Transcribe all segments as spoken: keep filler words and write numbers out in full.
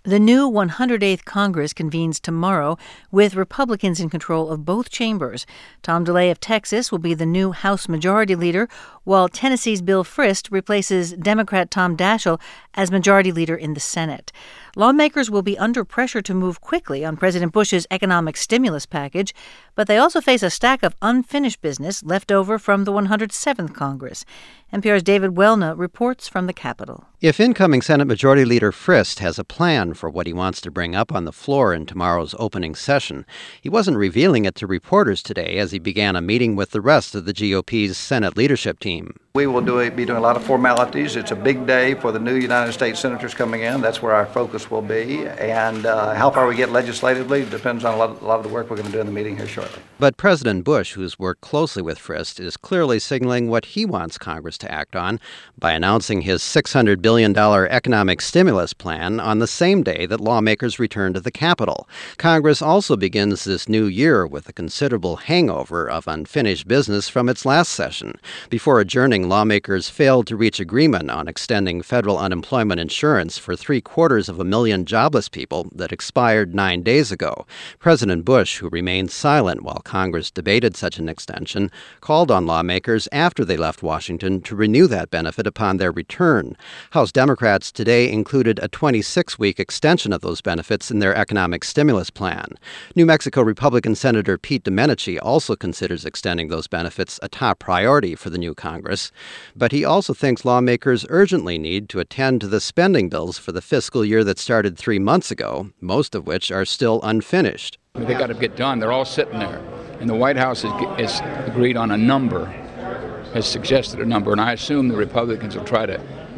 The new one hundred eighth Congress convenes tomorrow with Republicans in control of both chambers. Tom DeLay of Texas will be the new House Majority Leader, while Tennessee's Bill Frist replaces Democrat Tom Daschle as Majority Leader in the Senate. Lawmakers will be under pressure to move quickly on President Bush's economic stimulus package, but they also face a stack of unfinished business left over from the one hundred seventh Congress. N P R's David Welna reports from the Capitol. If incoming Senate Majority Leader Frist has a plan for what he wants to bring up on the floor in tomorrow's opening session, he wasn't revealing it to reporters today as he began a meeting with the rest of the G O P's Senate leadership team. We will do be doing a lot of formalities. It's a big day for the new United States senators coming in. That's where our focus will be. And uh, how far we get legislatively depends on a lot, a lot of the work we're going to do in the meeting here shortly. But President Bush, who's worked closely with Frist, is clearly signaling what he wants Congress to act on by announcing his six hundred billion dollars economic stimulus plan on the same day that lawmakers return to the Capitol. Congress also begins this new year with a considerable hangover of unfinished business from its last session. Before adjourning, lawmakers failed to reach agreement on extending federal unemployment insurance for three-quarters of a million jobless people that expired nine days ago. President Bush, who remained silent while Congress debated such an extension, called on lawmakers after they left Washington to renew that benefit upon their return. House Democrats today included a twenty-six week extension of those benefits in their economic stimulus plan. New Mexico Republican Senator Pete Domenici also considers extending those benefits a top priority for the new Congress. But he also thinks lawmakers urgently need to attend to the spending bills for the fiscal year that started three months ago, most of which are still unfinished. They got to get done. They're all sitting there. And the White House has, has agreed on a number, has suggested a number, and I assume the Republicans will try to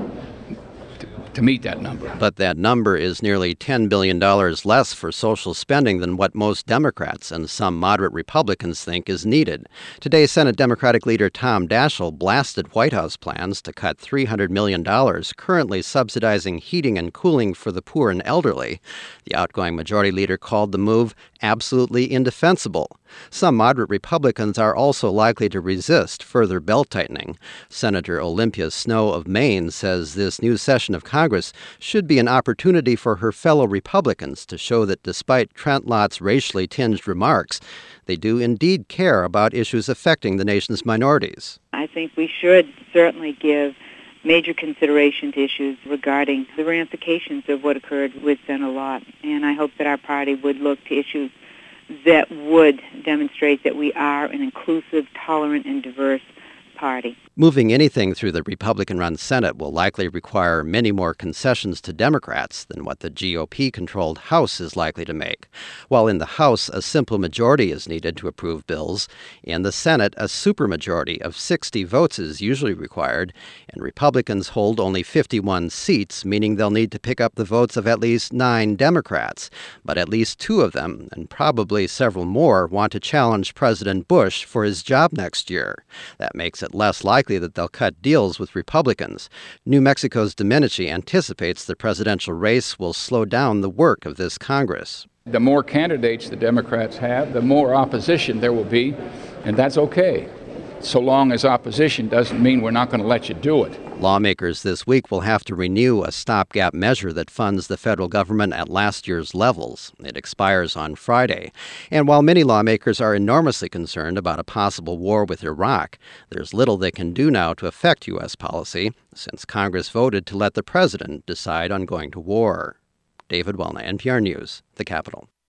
to meet that number. But that number is nearly ten billion dollars less for social spending than what most Democrats and some moderate Republicans think is needed. Today, Senate Democratic leader Tom Daschle blasted White House plans to cut three hundred million dollars currently subsidizing heating and cooling for the poor and elderly. The outgoing majority leader called the move absolutely indefensible. Some moderate Republicans are also likely to resist further belt-tightening. Senator Olympia Snowe of Maine says this new session of Congress should be an opportunity for her fellow Republicans to show that despite Trent Lott's racially tinged remarks, they do indeed care about issues affecting the nation's minorities. I think we should certainly give major consideration to issues regarding the ramifications of what occurred with Senator Lott. And I hope that our party would look to issues that would demonstrate that we are an inclusive, tolerant, and diverse party. Moving anything through the Republican-run Senate will likely require many more concessions to Democrats than what the G O P-controlled House is likely to make. While in the House, a simple majority is needed to approve bills, in the Senate, a supermajority of sixty votes is usually required, and Republicans hold only fifty-one seats, meaning they'll need to pick up the votes of at least nine Democrats. But at least two of them, and probably several more, want to challenge President Bush for his job next year. That makes it less likely that they'll cut deals with Republicans. New Mexico's Domenici anticipates the presidential race will slow down the work of this Congress. The more candidates the Democrats have, the more opposition there will be, and that's okay. So long as opposition doesn't mean we're not going to let you do it. Lawmakers this week will have to renew a stopgap measure that funds the federal government at last year's levels. It expires on Friday. And while many lawmakers are enormously concerned about a possible war with Iraq, there's little they can do now to affect U S policy, since Congress voted to let the president decide on going to war. David Welna, N P R News, the Capitol.